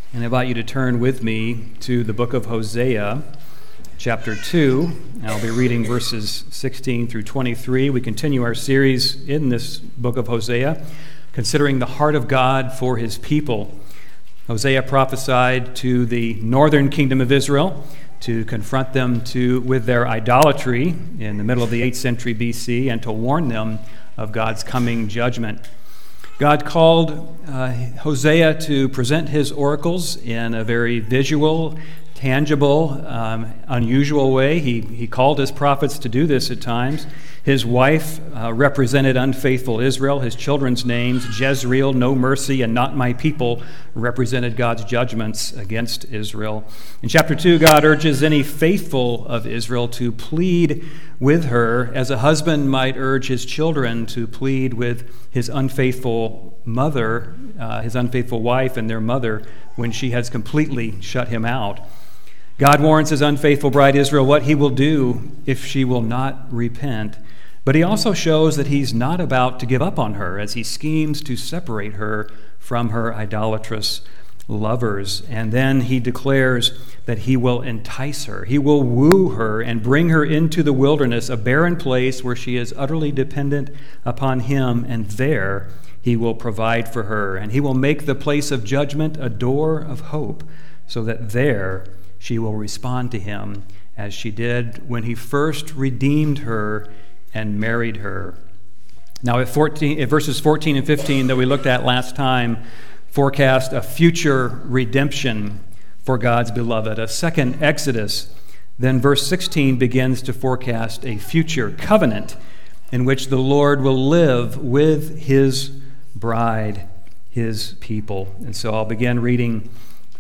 And I invite you to turn with me to the book of Hosea, chapter 2. And I'll be reading verses 16 through 23. We continue our series in this book of Hosea, considering the heart of God for his people. Hosea prophesied to the northern kingdom of Israel to confront them with their idolatry in the middle of the 8th century BC and to warn them of God's coming judgment. God called Hosea to present his oracles in a very visual, tangible, unusual way. He called his prophets to do this at times. His wife represented unfaithful Israel. His children's names, Jezreel, No Mercy, and Not My People, represented God's judgments against Israel. In chapter 2, God urges any faithful of Israel to plead with her as a husband might urge his children to plead with his unfaithful mother, his unfaithful wife and their mother when she has completely shut him out. God warns his unfaithful bride Israel what he will do if she will not repent. But he also shows that he's not about to give up on her as he schemes to separate her from her idolatrous lovers. And then he declares that he will entice her. He will woo her and bring her into the wilderness, a barren place where she is utterly dependent upon him, and there he will provide for her. And he will make the place of judgment a door of hope, so that there she will respond to him as she did when he first redeemed her and married her. Now, at verses 14 and 15 that we looked at last time forecast a future redemption for God's beloved, a second Exodus. Then verse 16 begins to forecast a future covenant in which the Lord will live with his bride, his people. And so I'll begin reading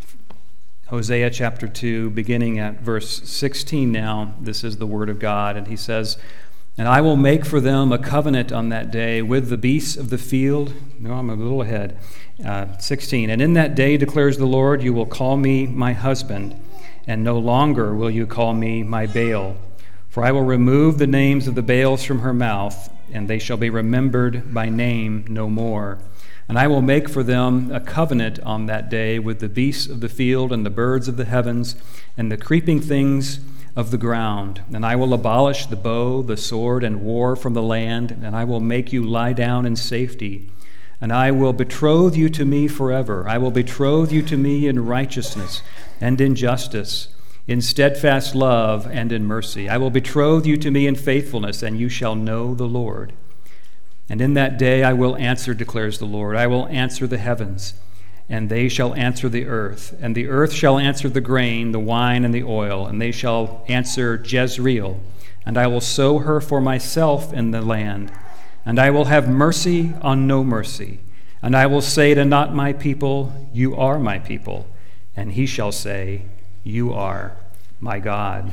Hosea chapter 2, beginning at verse 16 now. This is the word of God, and he says, "And I will make for them a covenant on that day with the beasts of the field." No, I'm a little ahead. 16, "And in that day, declares the Lord, you will call me my husband, and no longer will you call me my Baal. For I will remove the names of the Baals from her mouth, and they shall be remembered by name no more. And I will make for them a covenant on that day with the beasts of the field and the birds of the heavens and the creeping things of the ground. And I will abolish the bow, the sword, and war from the land, and I will make you lie down in safety. And I will betroth you to me forever. I will betroth you to me in righteousness and in justice, in steadfast love and in mercy. I will betroth you to me in faithfulness, and you shall know the Lord. And in that day I will answer, declares the Lord. I will answer the heavens, and they shall answer the earth. And the earth shall answer the grain, the wine, and the oil. And they shall answer Jezreel. And I will sow her for myself in the land. And I will have mercy on no mercy. And I will say to not my people, you are my people. And he shall say, you are my God."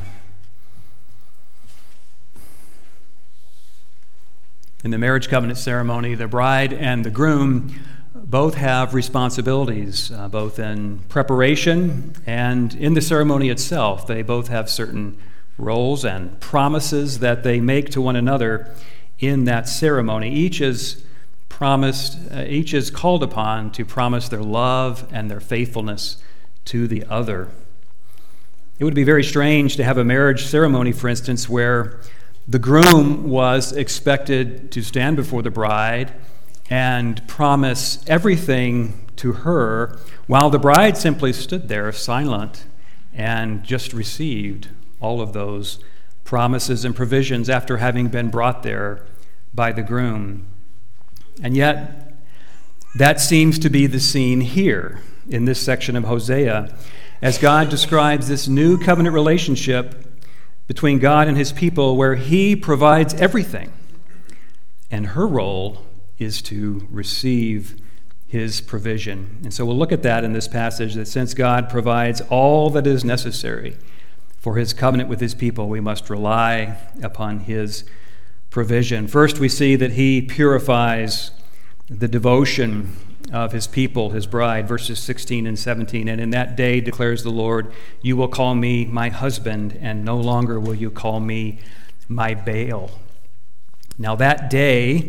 In the marriage covenant ceremony, the bride and the groom both have responsibilities, both in preparation and in the ceremony itself. They both have certain roles and promises that they make to one another in that ceremony. Each is called upon to promise their love and their faithfulness to the other. It would be very strange to have a marriage ceremony, for instance, where the groom was expected to stand before the bride and promise everything to her, while the bride simply stood there silent and just received all of those promises and provisions after having been brought there by the groom. And yet, that seems to be the scene here in this section of Hosea, as God describes this new covenant relationship between God and his people, where he provides everything, and her role is to receive his provision. And so we'll look at that in this passage, that since God provides all that is necessary for his covenant with his people, we must rely upon his provision. First, we see that he purifies the devotion of his people, his bride, verses 16 and 17. "And in that day, declares the Lord, you will call me my husband, and no longer will you call me my Baal." Now that day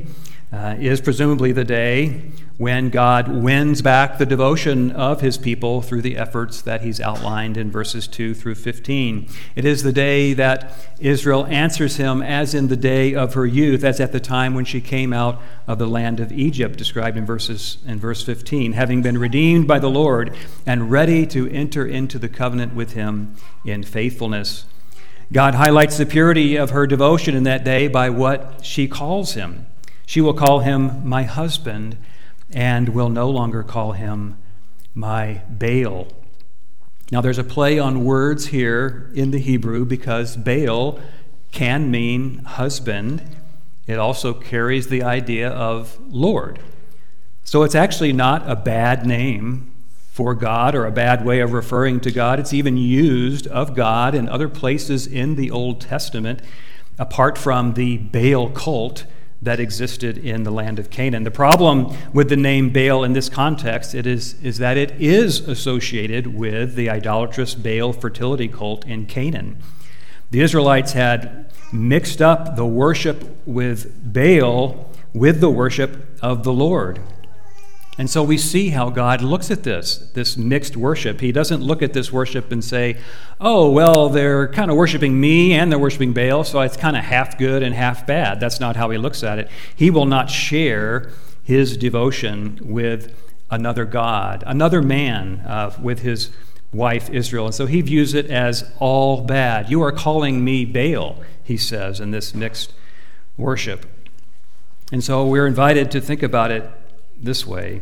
is presumably the day when God wins back the devotion of his people through the efforts that he's outlined in verses 2 through 15. It is the day that Israel answers him as in the day of her youth, as at the time when she came out of the land of Egypt, described in verse 15, having been redeemed by the Lord and ready to enter into the covenant with him in faithfulness. God highlights the purity of her devotion in that day by what she calls him. She will call him my husband and will no longer call him my Baal. Now there's a play on words here in the Hebrew because Baal can mean husband. It also carries the idea of Lord. So it's actually not a bad name for God or a bad way of referring to God. It's even used of God in other places in the Old Testament, apart from the Baal cult that existed in the land of Canaan. The problem with the name Baal in this context is that it is associated with the idolatrous Baal fertility cult in Canaan. The Israelites had mixed up the worship with Baal with the worship of the Lord. And so we see how God looks at this mixed worship. He doesn't look at this worship and say, oh, well, they're kind of worshiping me and they're worshiping Baal, so it's kind of half good and half bad. That's not how he looks at it. He will not share his devotion with another god, another man, with his wife Israel. And so he views it as all bad. You are calling me Baal, he says, in this mixed worship. And so we're invited to think about it this way.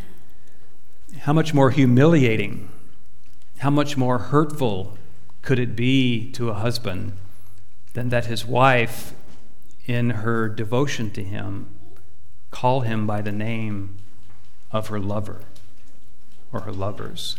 How much more humiliating, how much more hurtful could it be to a husband than that his wife, in her devotion to him, call him by the name of her lover or her lovers?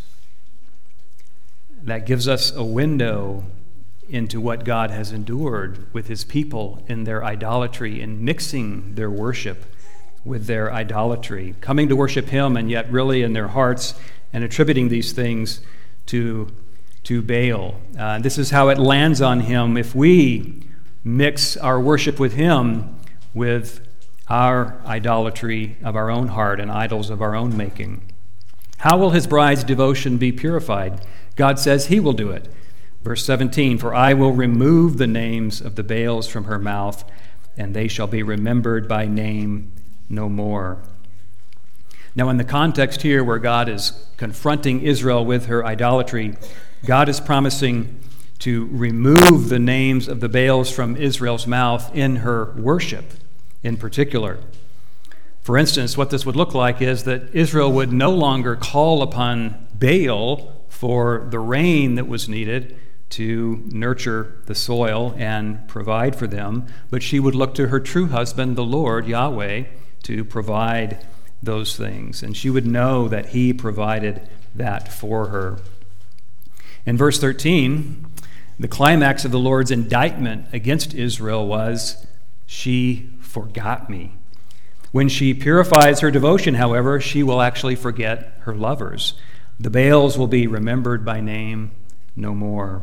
That gives us a window into what God has endured with his people in their idolatry, in mixing their worship with their idolatry, coming to worship him and yet really in their hearts and attributing these things to Baal. This is how it lands on him if we mix our worship with him with our idolatry of our own heart and idols of our own making. How will his bride's devotion be purified? God says he will do it. Verse 17, for I will remove the names of the Baals from her mouth, and they shall be remembered by name no more. Now, in the context here where God is confronting Israel with her idolatry, God is promising to remove the names of the Baals from Israel's mouth in her worship in particular. For instance, what this would look like is that Israel would no longer call upon Baal for the rain that was needed to nurture the soil and provide for them, but she would look to her true husband, the Lord, Yahweh, to provide those things. And she would know that he provided that for her. In verse 13, the climax of the Lord's indictment against Israel was, she forgot me. When she purifies her devotion, however, she will actually forget her lovers. The Baals will be remembered by name no more.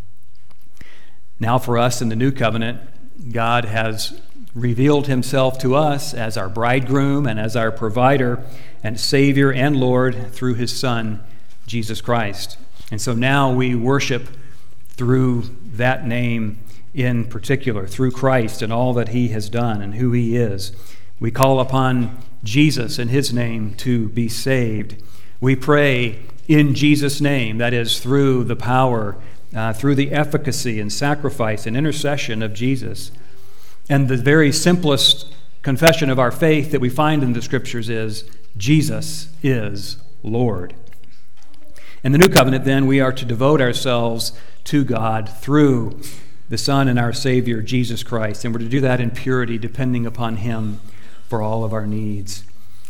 Now for us in the new covenant, God has revealed himself to us as our bridegroom and as our provider and Savior and Lord through his Son, Jesus Christ. And so now we worship through that name in particular, through Christ and all that he has done and who he is. We call upon Jesus in his name to be saved. We pray in Jesus' name, that is through the power, through the efficacy and sacrifice and intercession of Jesus. And the very simplest confession of our faith that we find in the Scriptures is, Jesus is Lord. In the New Covenant, then, we are to devote ourselves to God through the Son and our Savior, Jesus Christ. And we're to do that in purity, depending upon him for all of our needs.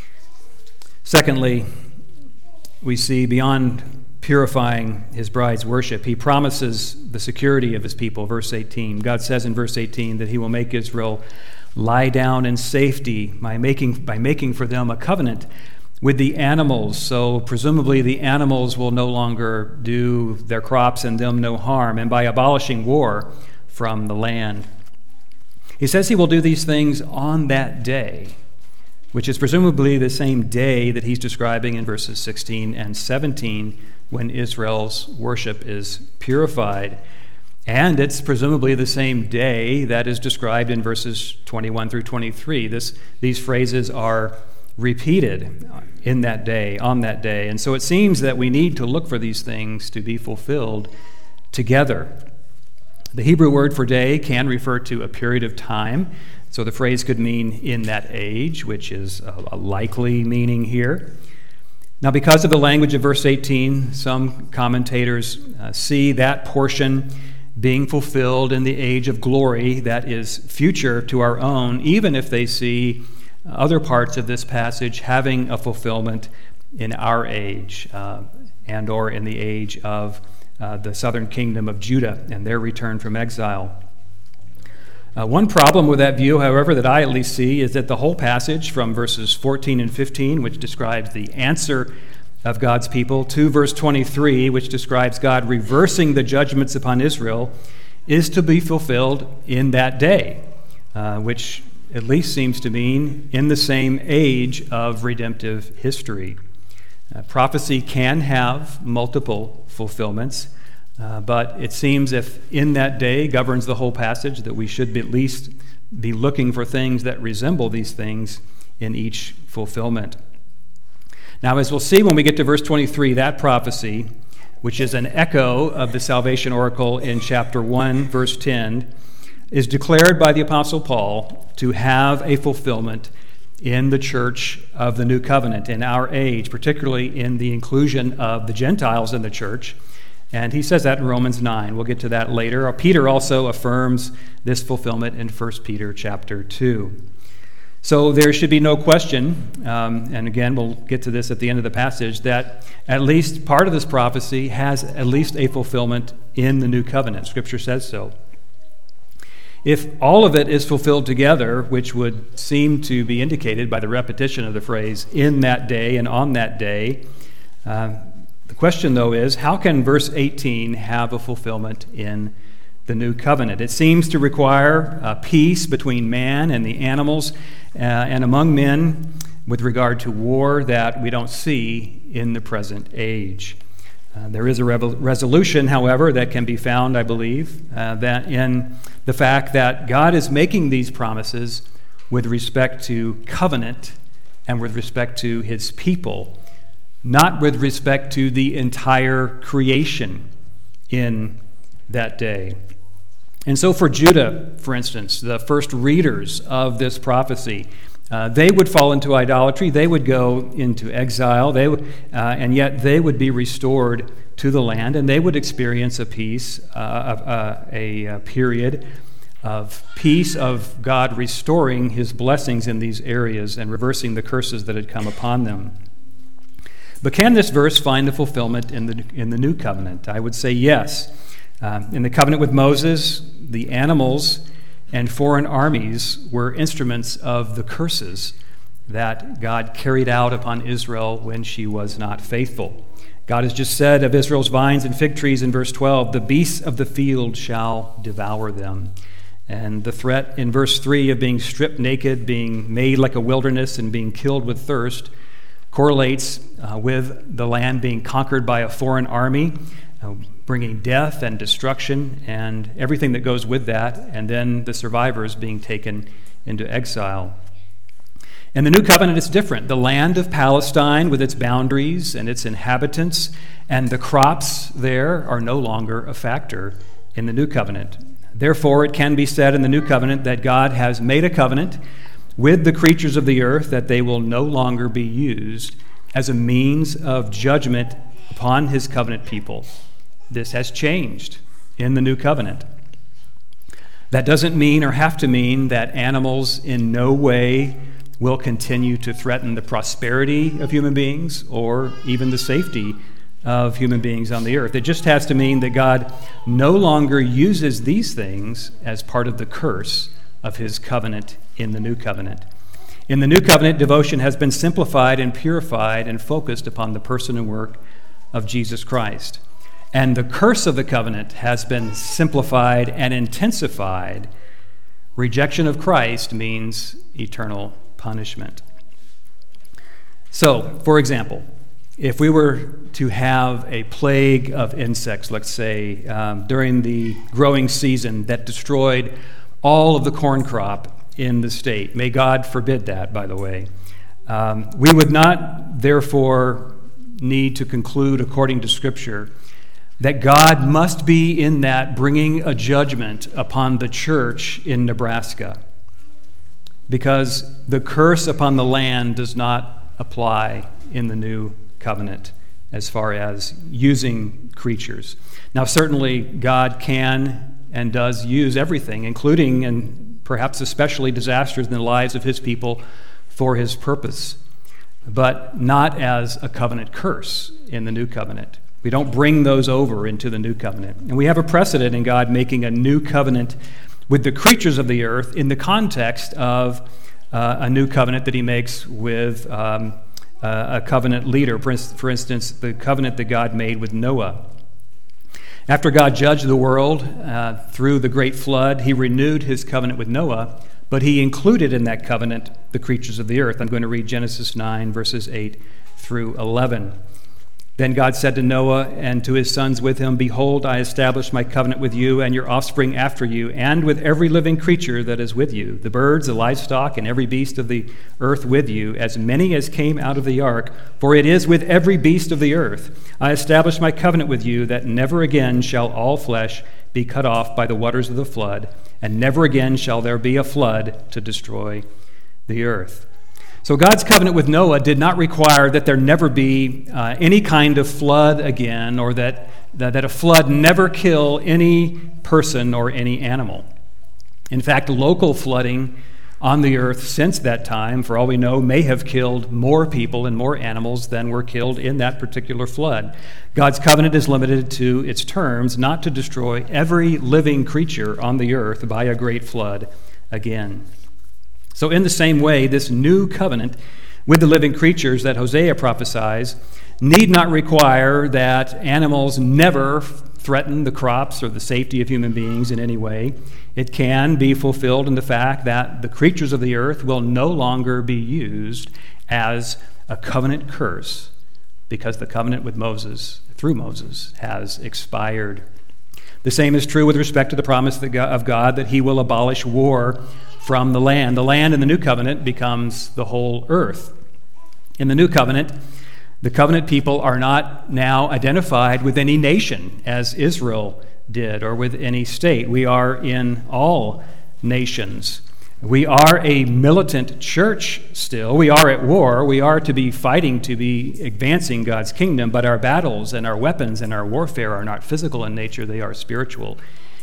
Secondly, we see beyond purifying his bride's worship, he promises the security of his people. Verse 18, God says in verse 18 that he will make Israel lie down in safety by making for them a covenant with the animals. So presumably the animals will no longer do their crops and them no harm, and by abolishing war from the land. He says he will do these things on that day. which is presumably the same day that he's describing in verses 16 and 17 when Israel's worship is purified. And it's presumably the same day that is described in verses 21 through 23. These phrases are repeated in that day, on that day. And so it seems that we need to look for these things to be fulfilled together. The Hebrew word for day can refer to a period of time. So the phrase could mean in that age, which is a likely meaning here. Now, because of the language of verse 18, some commentators see that portion being fulfilled in the age of glory that is future to our own, even if they see other parts of this passage having a fulfillment in our age and or in the age of the southern kingdom of Judah and their return from exile. One problem with that view, however, that I at least see, is that the whole passage from verses 14 and 15, which describes the answer of God's people, to verse 23, which describes God reversing the judgments upon Israel, is to be fulfilled in that day, which at least seems to mean in the same age of redemptive history. Prophecy can have multiple fulfillments, but it seems if in that day governs the whole passage, that we should at least be looking for things that resemble these things in each fulfillment. Now, as we'll see when we get to verse 23, that prophecy, which is an echo of the salvation oracle in chapter 1, verse 10, is declared by the Apostle Paul to have a fulfillment in the church of the New Covenant, in our age, particularly in the inclusion of the Gentiles in the church. And he says that in Romans 9. We'll get to that later. Peter also affirms this fulfillment in 1 Peter chapter 2. So there should be no question, and again, we'll get to this at the end of the passage, that at least part of this prophecy has at least a fulfillment in the New Covenant. Scripture says so. If all of it is fulfilled together, which would seem to be indicated by the repetition of the phrase, in that day and on that day, the question, though, is how can verse 18 have a fulfillment in the New Covenant? It seems to require peace between man and the animals and among men with regard to war that we don't see in the present age. There is a resolution, however, that can be found, I believe, that in the fact that God is making these promises with respect to covenant and with respect to his people, not with respect to the entire creation in that day. And so for Judah, for instance, the first readers of this prophecy, they would fall into idolatry, they would go into exile, and yet they would be restored to the land, and they would experience a period of peace, of God restoring his blessings in these areas and reversing the curses that had come upon them. But can this verse find a fulfillment in the New Covenant? I would say yes. In the covenant with Moses, the animals and foreign armies were instruments of the curses that God carried out upon Israel when she was not faithful. God has just said of Israel's vines and fig trees in verse 12, "The beasts of the field shall devour them." And the threat in verse 3 of being stripped naked, being made like a wilderness, and being killed with thirst correlates with the land being conquered by a foreign army, bringing death and destruction and everything that goes with that, and then the survivors being taken into exile. In the New Covenant, it's different. The land of Palestine with its boundaries and its inhabitants and the crops there are no longer a factor in the New Covenant. Therefore, it can be said in the New Covenant that God has made a covenant with the creatures of the earth that they will no longer be used as a means of judgment upon his covenant people. This has changed in the New Covenant. That doesn't mean or have to mean that animals in no way will continue to threaten the prosperity of human beings or even the safety of human beings on the earth. It just has to mean that God no longer uses these things as part of the curse of his covenant in the New Covenant. In the New Covenant, devotion has been simplified and purified and focused upon the person and work of Jesus Christ. And the curse of the covenant has been simplified and intensified. Rejection of Christ means eternal punishment. So, for example, if we were to have a plague of insects, let's say, during the growing season that destroyed all of the corn crop in the state, may God forbid that, by the way, we would not, therefore, need to conclude, according to Scripture, that God must be in that bringing a judgment upon the church in Nebraska, because the curse upon the land does not apply in the new covenant as far as using creatures. Now, certainly, God can and does use everything, including and perhaps especially disasters in the lives of his people, for his purpose, but not as a covenant curse in the new covenant. We don't bring those over into the new covenant. And we have a precedent in God making a new covenant with the creatures of the earth in the context of a new covenant that he makes with a covenant leader. For instance, the covenant that God made with Noah. After God judged the world through the great flood, he renewed his covenant with Noah, but he included in that covenant the creatures of the earth. I'm going to read Genesis 9, verses 8 through 11. Then God said to Noah and to his sons with him, "Behold, I establish my covenant with you and your offspring after you, and with every living creature that is with you, the birds, the livestock, and every beast of the earth with you, as many as came out of the ark, for it is with every beast of the earth. I establish my covenant with you, that never again shall all flesh be cut off by the waters of the flood, and never again shall there be a flood to destroy the earth." So God's covenant with Noah did not require that there never be any kind of flood again, or that a flood never kill any person or any animal. In fact, local flooding on the earth since that time, for all we know, may have killed more people and more animals than were killed in that particular flood. God's covenant is limited to its terms, not to destroy every living creature on the earth by a great flood again. So in the same way, this new covenant with the living creatures that Hosea prophesies need not require that animals never threaten the crops or the safety of human beings in any way. It can be fulfilled in the fact that the creatures of the earth will no longer be used as a covenant curse, because the covenant with Moses, through Moses, has expired. The same is true with respect to the promise of God that he will abolish war from the land. The land in the new covenant becomes the whole earth. In the new covenant, the covenant people are not now identified with any nation, as Israel did, or with any state. We are in all nations. We are a militant church still. We are at war. We are to be fighting to be advancing God's kingdom, but our battles and our weapons and our warfare are not physical in nature. They are spiritual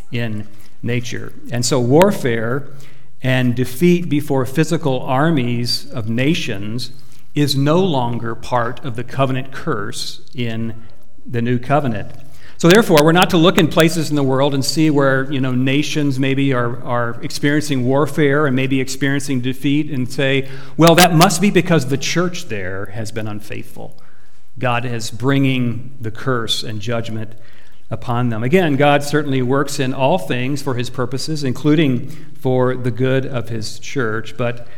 in nature. And so warfare and defeat before physical armies of nations is no longer part of the covenant curse in the new covenant. So therefore, we're not to look in places in the world and see where, nations maybe are experiencing warfare and maybe experiencing defeat and say, well, that must be because the church there has been unfaithful. God is bringing the curse and judgment upon them. Again, God certainly works in all things for his purposes, including for the good of his church, but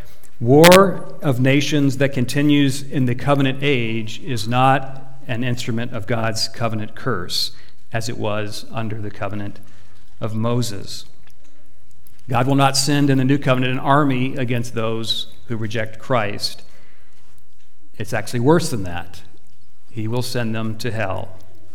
war of nations that continues in the covenant age is not an instrument of God's covenant curse, as it was under the covenant of Moses. God will not send in the new covenant an army against those who reject Christ. It's actually worse than that. He will send them to hell.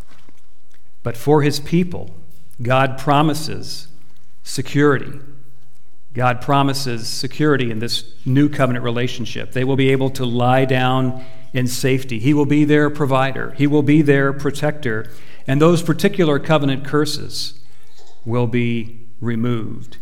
But for his people, God promises security. God promises security in this new covenant relationship. They will be able to lie down in safety. He will be their provider. He will be their protector. And those particular covenant curses will be removed.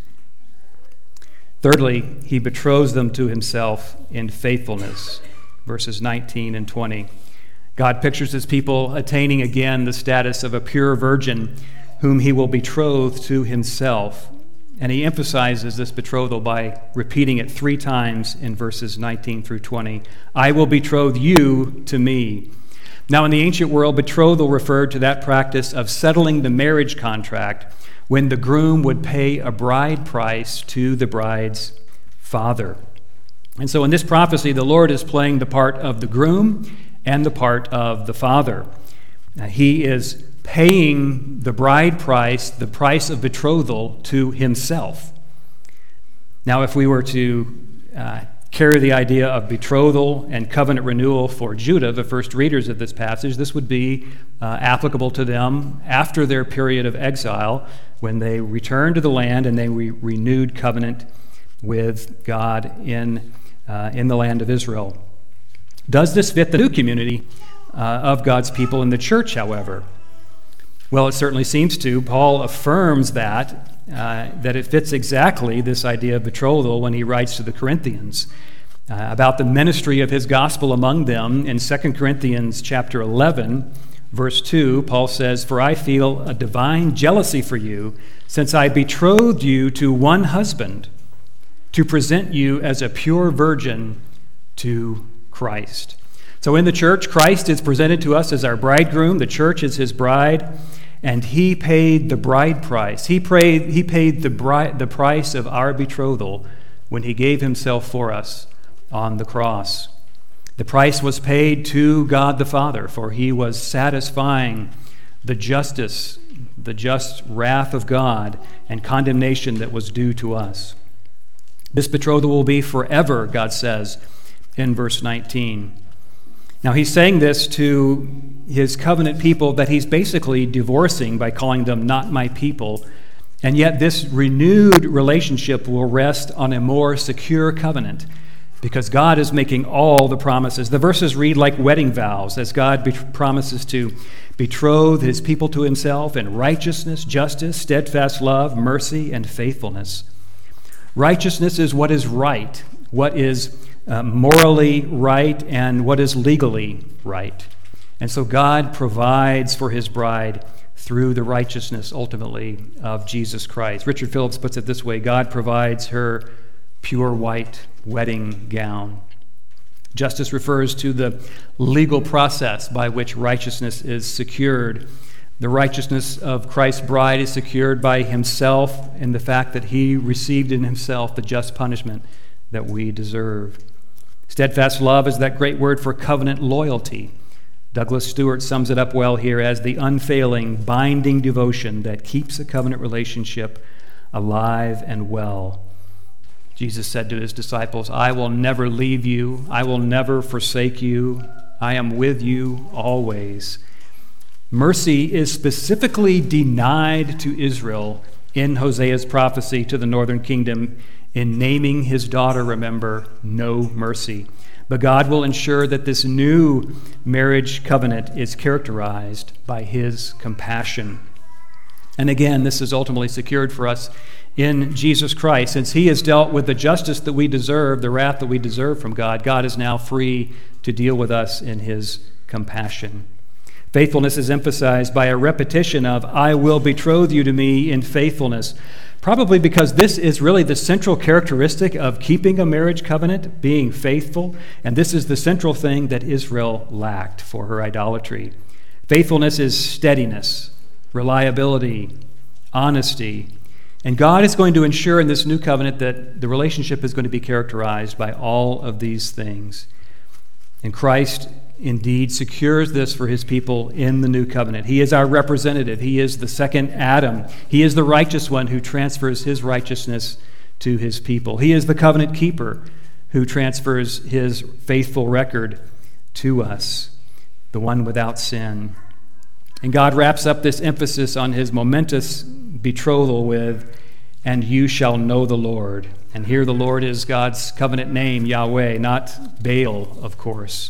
Thirdly, he betroths them to himself in faithfulness. Verses 19 and 20. God pictures his people attaining again the status of a pure virgin whom he will betroth to himself. And he emphasizes this betrothal by repeating it 3 times in verses 19 through 20. I will betroth you to me. Now, in the ancient world, betrothal referred to that practice of settling the marriage contract when the groom would pay a bride price to the bride's father. And so in this prophecy, the Lord is playing the part of the groom and the part of the father. He is paying the bride price, the price of betrothal, to himself. Now, if we were to carry the idea of betrothal and covenant renewal for Judah, the first readers of this passage, this would be applicable to them after their period of exile, when they returned to the land and they renewed covenant with God in the land of Israel. Does this fit the new community of God's people in the church, however? Well, it certainly seems to. Paul affirms that it fits exactly this idea of betrothal when he writes to the Corinthians about the ministry of his gospel among them. In 2 Corinthians chapter 11, verse 2, Paul says, "For I feel a divine jealousy for you, since I betrothed you to one husband, to present you as a pure virgin to Christ." So in the church, Christ is presented to us as our bridegroom. The church is his bride, and he paid the bride price. He paid the price of our betrothal when he gave himself for us on the cross. The price was paid to God the Father, for he was satisfying the just wrath of God and condemnation that was due to us. This betrothal will be forever, God says in verse 19. Now, he's saying this to his covenant people that he's basically divorcing by calling them not my people, and yet this renewed relationship will rest on a more secure covenant because God is making all the promises. The verses read like wedding vows as God promises to betroth his people to himself in righteousness, justice, steadfast love, mercy, and faithfulness. Righteousness is what is right, what is morally right, and what is legally right. And so God provides for his bride through the righteousness, ultimately, of Jesus Christ. Richard Phillips puts it this way: God provides her pure white wedding gown. Justice refers to the legal process by which righteousness is secured. The righteousness of Christ's bride is secured by himself in the fact that he received in himself the just punishment that we deserve. Steadfast love is that great word for covenant loyalty. Douglas Stewart sums it up well here as the unfailing, binding devotion that keeps a covenant relationship alive and well. Jesus said to his disciples, "I will never leave you. I will never forsake you. I am with you always." Mercy is specifically denied to Israel in Hosea's prophecy to the northern kingdom in naming his daughter, remember, No Mercy. But God will ensure that this new marriage covenant is characterized by his compassion. And again, this is ultimately secured for us in Jesus Christ. Since he has dealt with the justice that we deserve, the wrath that we deserve from God, God is now free to deal with us in his compassion. Faithfulness is emphasized by a repetition of, "I will betroth you to me in faithfulness," probably because this is really the central characteristic of keeping a marriage covenant, being faithful, and this is the central thing that Israel lacked for her idolatry. Faithfulness is steadiness, reliability, honesty, and God is going to ensure in this new covenant that the relationship is going to be characterized by all of these things. And Christ indeed secures this for his people in the new covenant. He is our representative. He is the second Adam. He is the righteous one who transfers his righteousness to his people. He is the covenant keeper who transfers his faithful record to us, the one without sin. And God wraps up this emphasis on his momentous betrothal with, "And you shall know the Lord." And here the Lord is God's covenant name, Yahweh, not Baal, of course.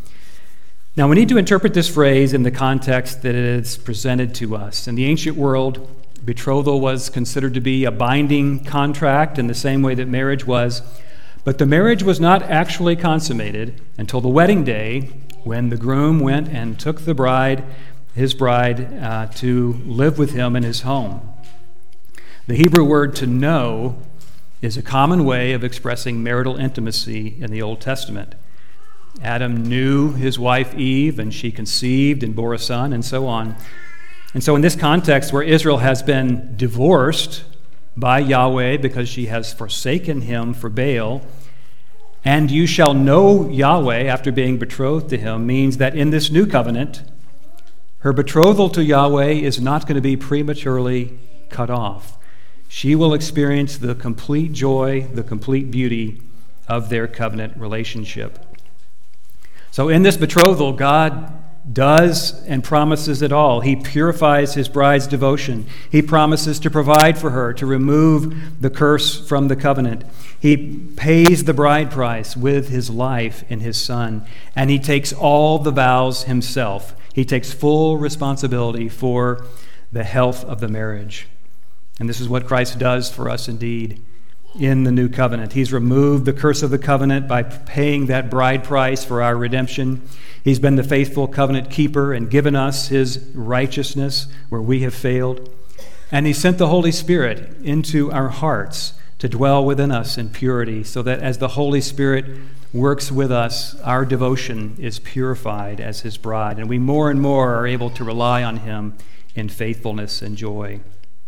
Now, we need to interpret this phrase in the context that it is presented to us. In the ancient world, betrothal was considered to be a binding contract in the same way that marriage was, but the marriage was not actually consummated until the wedding day, when the groom went and took his bride, to live with him in his home. The Hebrew word "to know" is a common way of expressing marital intimacy in the Old Testament. Adam knew his wife Eve, and she conceived and bore a son, and so on. And so in this context, where Israel has been divorced by Yahweh because she has forsaken him for Baal, And you shall know Yahweh after being betrothed to him means that in this new covenant, her betrothal to Yahweh is not going to be prematurely cut off. She will experience the complete joy, the complete beauty of their covenant relationship. So in this betrothal, God does and promises it all. He purifies his bride's devotion. He promises to provide for her, to remove the curse from the covenant. He pays the bride price with his life in his Son, and he takes all the vows himself. He takes full responsibility for the health of the marriage. And this is what Christ does for us indeed in the new covenant. He's removed the curse of the covenant by paying that bride price for our redemption. He's been the faithful covenant keeper and given us his righteousness where we have failed. And he sent the Holy Spirit into our hearts to dwell within us in purity, so that as the Holy Spirit works with us, our devotion is purified as his bride, and we more and more are able to rely on him in faithfulness and joy.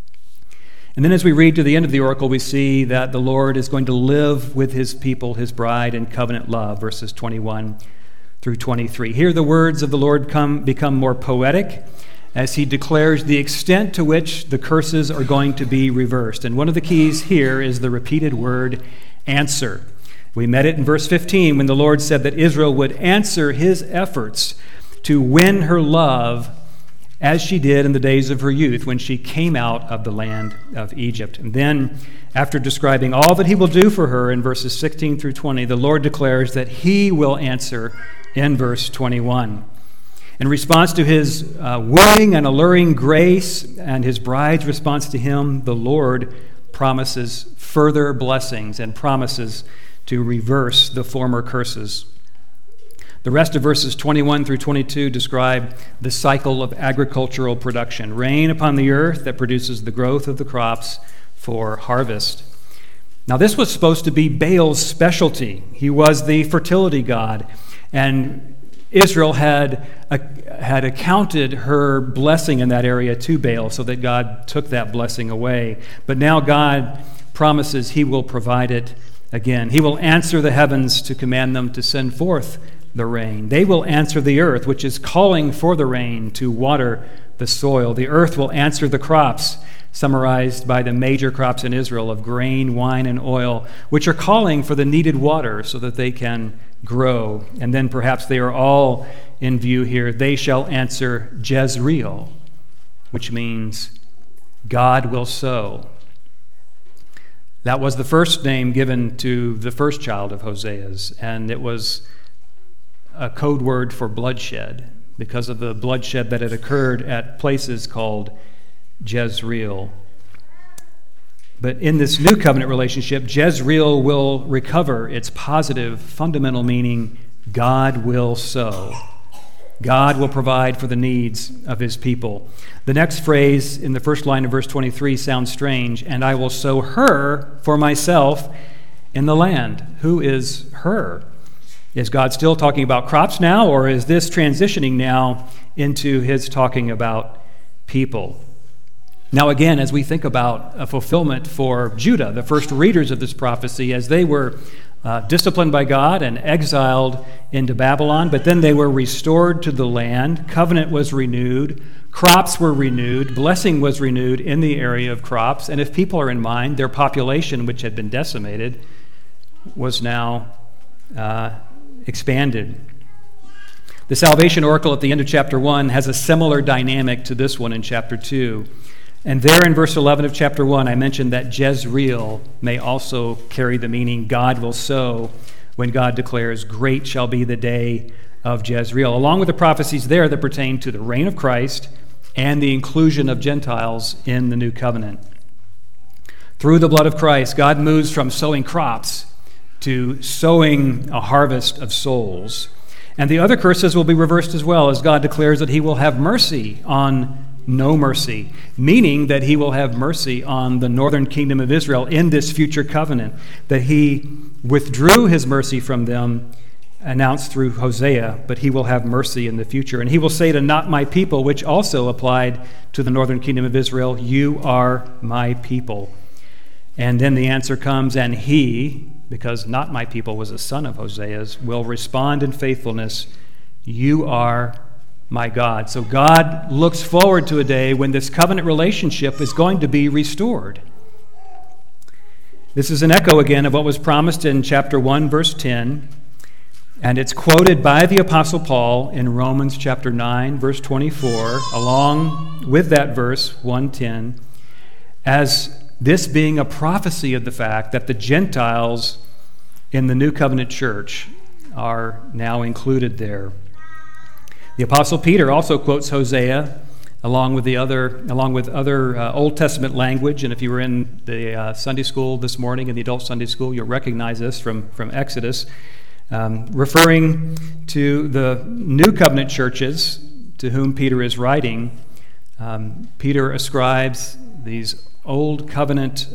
And then as we read to the end of the oracle, we see that the Lord is going to live with his people, his bride, in covenant love, verses 21 through 23. Here the words of the Lord become more poetic as he declares the extent to which the curses are going to be reversed. And one of the keys here is the repeated word answer. We met it in verse 15 when the Lord said that Israel would answer his efforts to win her love as she did in the days of her youth when she came out of the land of Egypt. And then, after describing all that he will do for her in verses 16 through 20, the Lord declares that he will answer in verse 21. In response to his wooing and alluring grace and his bride's response to him, the Lord promises further blessings and promises to reverse the former curses. The rest of verses 21 through 22 describe the cycle of agricultural production. Rain upon the earth that produces the growth of the crops for harvest. Now, this was supposed to be Baal's specialty. He was the fertility god, and Israel had accounted her blessing in that area to Baal so that God took that blessing away. But now God promises he will provide it again. He will answer the heavens to command them to send forth the rain. They will answer the earth, which is calling for the rain to water the soil. The earth will answer the crops, summarized by the major crops in Israel of grain, wine, and oil, which are calling for the needed water so that they can grow. And then perhaps they are all in view here. They shall answer Jezreel, which means God will sow. That was the first name given to the first child of Hosea's, and it was a code word for bloodshed because of the bloodshed that had occurred at places called Jezreel. But in this new covenant relationship, Jezreel will recover its positive, fundamental meaning, God will sow. God will provide for the needs of his people. The next phrase in the first line of verse 23 sounds strange, and I will sow her for myself in the land. Who is her? Is God still talking about crops now, or is this transitioning now into his talking about people? Now again, as we think about a fulfillment for Judah, the first readers of this prophecy, as they were disciplined by God and exiled into Babylon, but then they were restored to the land, covenant was renewed, crops were renewed, blessing was renewed in the area of crops, and if people are in mind, their population, which had been decimated, was now expanded. The salvation oracle at the end of chapter 1 has a similar dynamic to this one in chapter 2. And there in verse 11 of chapter 1, I mentioned that Jezreel may also carry the meaning God will sow when God declares, great shall be the day of Jezreel, along with the prophecies there that pertain to the reign of Christ and the inclusion of Gentiles in the new covenant. Through the blood of Christ, God moves from sowing crops to sowing a harvest of souls. And the other curses will be reversed as well, as God declares that he will have mercy on no mercy, meaning that he will have mercy on the northern kingdom of Israel in this future covenant, that he withdrew his mercy from them, announced through Hosea, but he will have mercy in the future. And he will say to not my people, which also applied to the northern kingdom of Israel, you are my people. And then the answer comes, and he, because not my people was a son of Hosea's, will respond in faithfulness, you are my God. So God looks forward to a day when this covenant relationship is going to be restored. This is an echo again of what was promised in chapter 1, verse 10, and it's quoted by the Apostle Paul in Romans chapter 9, verse 24, along with that verse, 1:10, as this being a prophecy of the fact that the Gentiles in the New Covenant church are now included there. The Apostle Peter also quotes Hosea along with other Old Testament language, and if you were in the Sunday school this morning, in the adult Sunday school, you'll recognize this from Exodus, referring to the New Covenant churches to whom Peter is writing. Peter ascribes these Old Covenant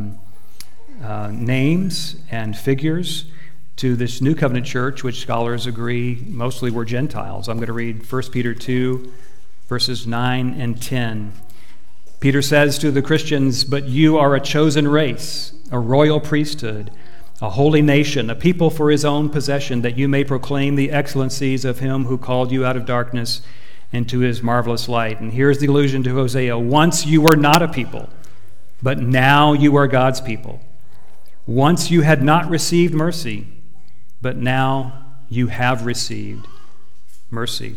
names and figures to this New Covenant church, which scholars agree mostly were Gentiles. I'm going to read 1 Peter 2, verses 9 and 10. Peter says to the Christians, "But you are a chosen race, a royal priesthood, a holy nation, a people for his own possession, that you may proclaim the excellencies of him who called you out of darkness into his marvelous light." And here's the allusion to Hosea. "Once you were not a people, but now you are God's people. Once you had not received mercy, but now you have received mercy."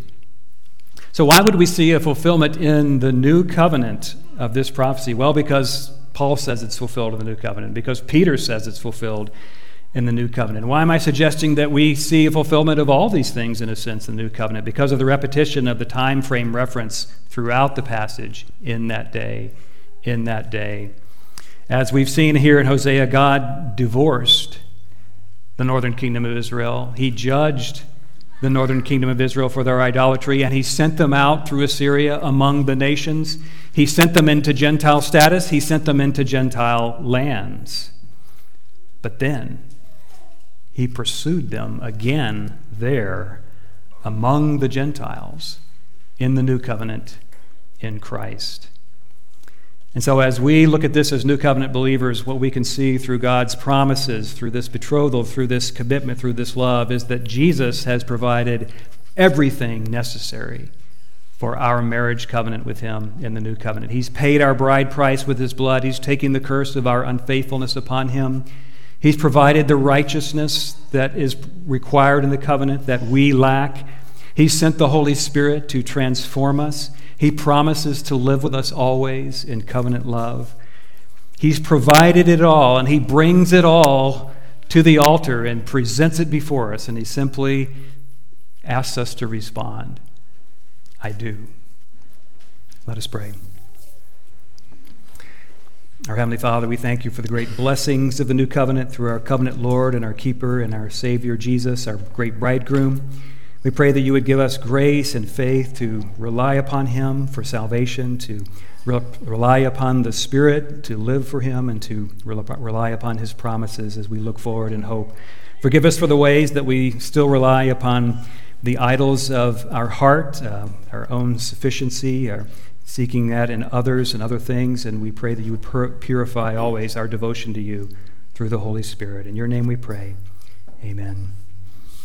So why would we see a fulfillment in the new covenant of this prophecy? Well, because Paul says it's fulfilled in the new covenant, because Peter says it's fulfilled in the new covenant. Why am I suggesting that we see a fulfillment of all these things, in a sense, in the new covenant? Because of the repetition of the time frame reference throughout the passage, in that day, in that day. As we've seen here in Hosea, God divorced the northern kingdom of Israel. He judged the northern kingdom of Israel for their idolatry, and he sent them out through Assyria among the nations. He sent them into Gentile status. He sent them into Gentile lands. But then he pursued them again there among the Gentiles in the new covenant in Christ. And so as we look at this as New Covenant believers, what we can see through God's promises, through this betrothal, through this commitment, through this love, is that Jesus has provided everything necessary for our marriage covenant with him in the New Covenant. He's paid our bride price with his blood. He's taken the curse of our unfaithfulness upon him. He's provided the righteousness that is required in the covenant that we lack. He sent the Holy Spirit to transform us. He promises to live with us always in covenant love. He's provided it all, and he brings it all to the altar and presents it before us, and he simply asks us to respond, "I do." Let us pray. Our Heavenly Father, we thank you for the great blessings of the new covenant through our covenant Lord and our keeper and our Savior Jesus, our great bridegroom. We pray that you would give us grace and faith to rely upon him for salvation, to rely upon the Spirit to live for him, and to rely upon his promises as we look forward and hope. Forgive us for the ways that we still rely upon the idols of our heart, our own sufficiency, our seeking that in others and other things, and we pray that you would purify always our devotion to you through the Holy Spirit. In your name we pray. Amen.